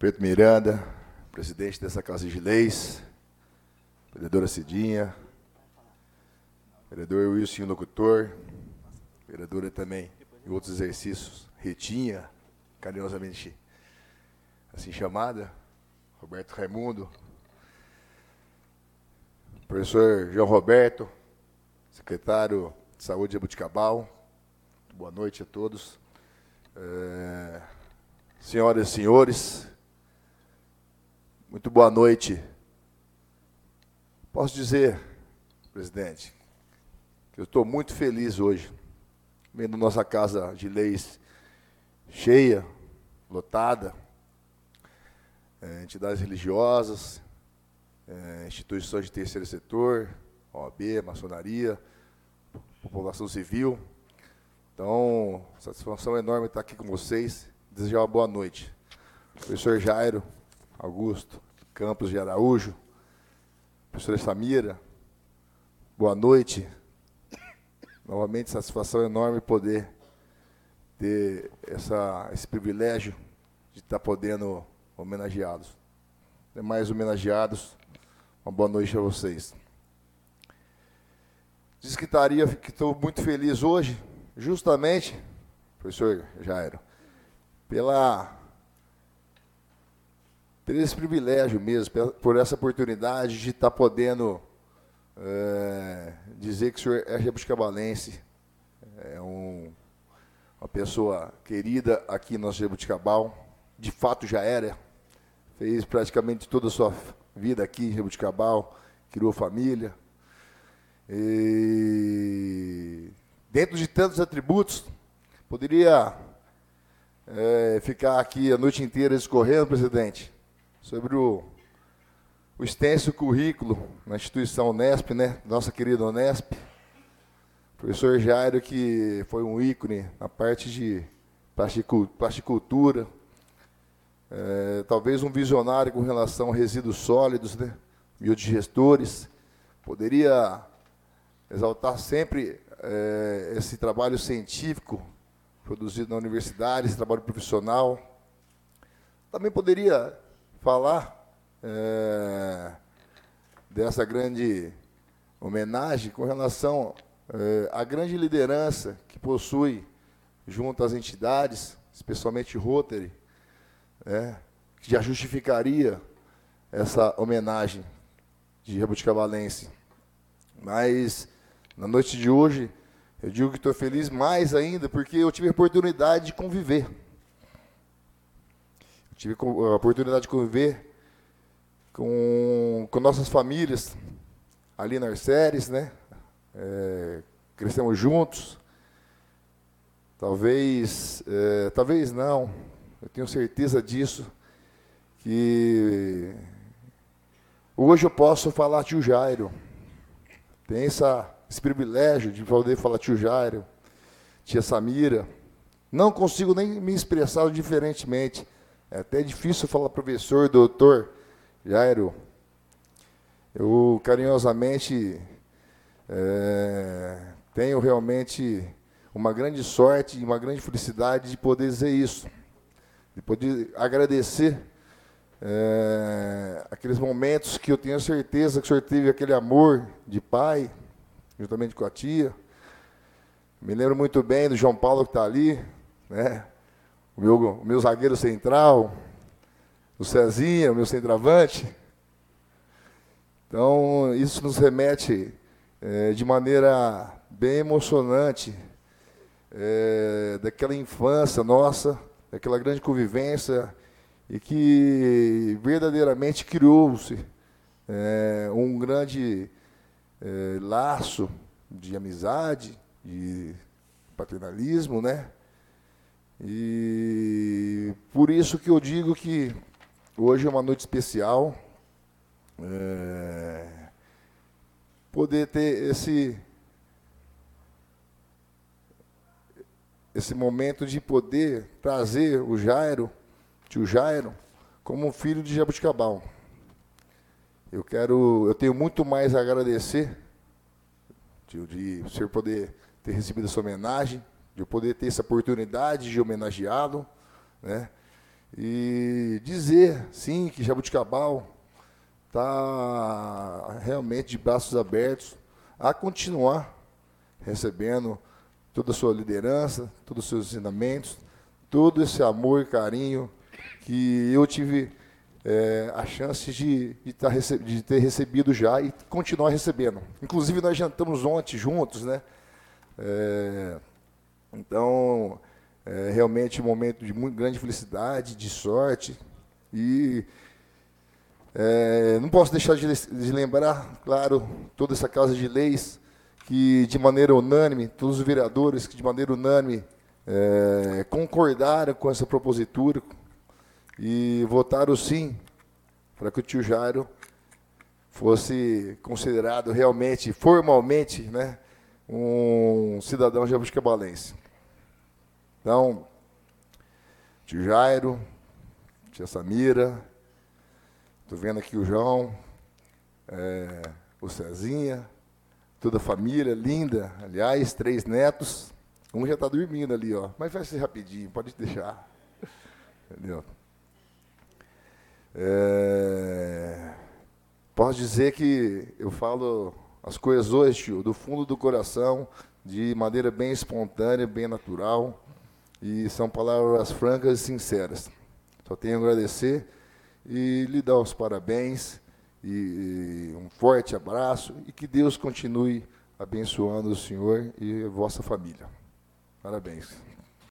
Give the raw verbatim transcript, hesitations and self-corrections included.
Preto Miranda, presidente dessa Casa de Leis, vereadora Cidinha, vereador Wilson Locutor, vereadora também em outros exercícios, Ritinha, carinhosamente assim chamada, Roberto Raimundo, professor João Roberto, secretário de Saúde de Jabuticabal, boa noite a todos. É, senhoras e senhores, muito boa noite. Posso dizer, presidente, que eu estou muito feliz hoje, vendo nossa Casa de Leis cheia, lotada, é, entidades religiosas, é, instituições de terceiro setor, O A B, maçonaria, população civil. Então, satisfação enorme estar aqui com vocês. Desejar uma boa noite. Professor Jairo Augusto Campos de Araújo, professora Samira, boa noite. Novamente, satisfação enorme poder ter essa, esse privilégio de estar podendo homenageá-los. Demais homenageados, uma boa noite a vocês. Diz que estaria, que estou muito feliz hoje, justamente, professor Jairo, pela, por esse privilégio mesmo, por essa oportunidade de estar podendo é, dizer que o senhor é jabuticabalense, é um, uma pessoa querida aqui no nosso Jabuticabal, de fato já era, fez praticamente toda a sua vida aqui em Jabuticabal, criou família, e dentro de tantos atributos, poderia é, ficar aqui a noite inteira discorrendo, presidente, sobre o, o extenso currículo na instituição Unesp, né, nossa querida Unesp. Professor Jairo, que foi um ícone na parte de plasticultura, é, talvez um visionário com relação a resíduos sólidos, né, biodigestores, poderia exaltar sempre é, esse trabalho científico produzido na universidade, esse trabalho profissional. Também poderia falar é, dessa grande homenagem com relação é, à grande liderança que possui junto às entidades, especialmente Rotary, é, que já justificaria essa homenagem de jabuticabalense. Mas, na noite de hoje, eu digo que estou feliz mais ainda, porque eu tive a oportunidade de conviver. Eu tive a oportunidade de conviver com, com nossas famílias, ali na Arceres, né? É, crescemos juntos. Talvez, é, talvez não, eu tenho certeza disso, que hoje eu posso falar tio Jairo. Tem essa, esse privilégio de poder falar tio Jairo, tia Samira. Não consigo nem me expressar diferentemente. É até difícil falar professor, doutor Jairo. Eu, carinhosamente, é, tenho realmente uma grande sorte e uma grande felicidade de poder dizer isso. De poder agradecer É, aqueles momentos que eu tenho certeza que o senhor teve aquele amor de pai, juntamente com a tia. Me lembro muito bem do João Paulo que está ali, né? o, meu, o meu zagueiro central, o Cezinha, o meu centroavante. Então, isso nos remete é, de maneira bem emocionante é, daquela infância nossa, daquela grande convivência, e que verdadeiramente criou-se é, um grande é, laço de amizade, de paternalismo, né? E por isso que eu digo que hoje é uma noite especial, é, poder ter esse, esse momento de poder trazer o Jairo, tio Jairo, como um filho de Jabuticabal. Eu quero, eu tenho muito mais a agradecer, tio, de o senhor poder ter recebido essa homenagem, de eu poder ter essa oportunidade de homenageá-lo, né? e dizer, sim, que Jaboticabal está realmente de braços abertos a continuar recebendo toda a sua liderança, todos os seus ensinamentos, todo esse amor e carinho que eu tive é, a chance de, de, tá rece de ter recebido já e continuar recebendo. Inclusive, nós jantamos ontem juntos, né? É, então, é realmente um momento de muito grande felicidade, de sorte. E é, não posso deixar de, de lembrar, claro, toda essa casa de leis que, de maneira unânime, todos os vereadores que, de maneira unânime, é, concordaram com essa propositura e votaram sim para que o tio Jairo fosse considerado realmente, formalmente, né, um cidadão jabuticabalense. Então, tio Jairo, tia Samira, estou vendo aqui o João, é, o Cezinha, toda a família linda, aliás, três netos. Um já está dormindo ali, ó, mas vai ser rapidinho, pode deixar. Entendeu? É, posso dizer que eu falo as coisas hoje, tio, do fundo do coração, de maneira bem espontânea, bem natural, e são palavras francas e sinceras. Só tenho a agradecer e lhe dar os parabéns, e, e um forte abraço, e que Deus continue abençoando o senhor e a vossa família. Parabéns.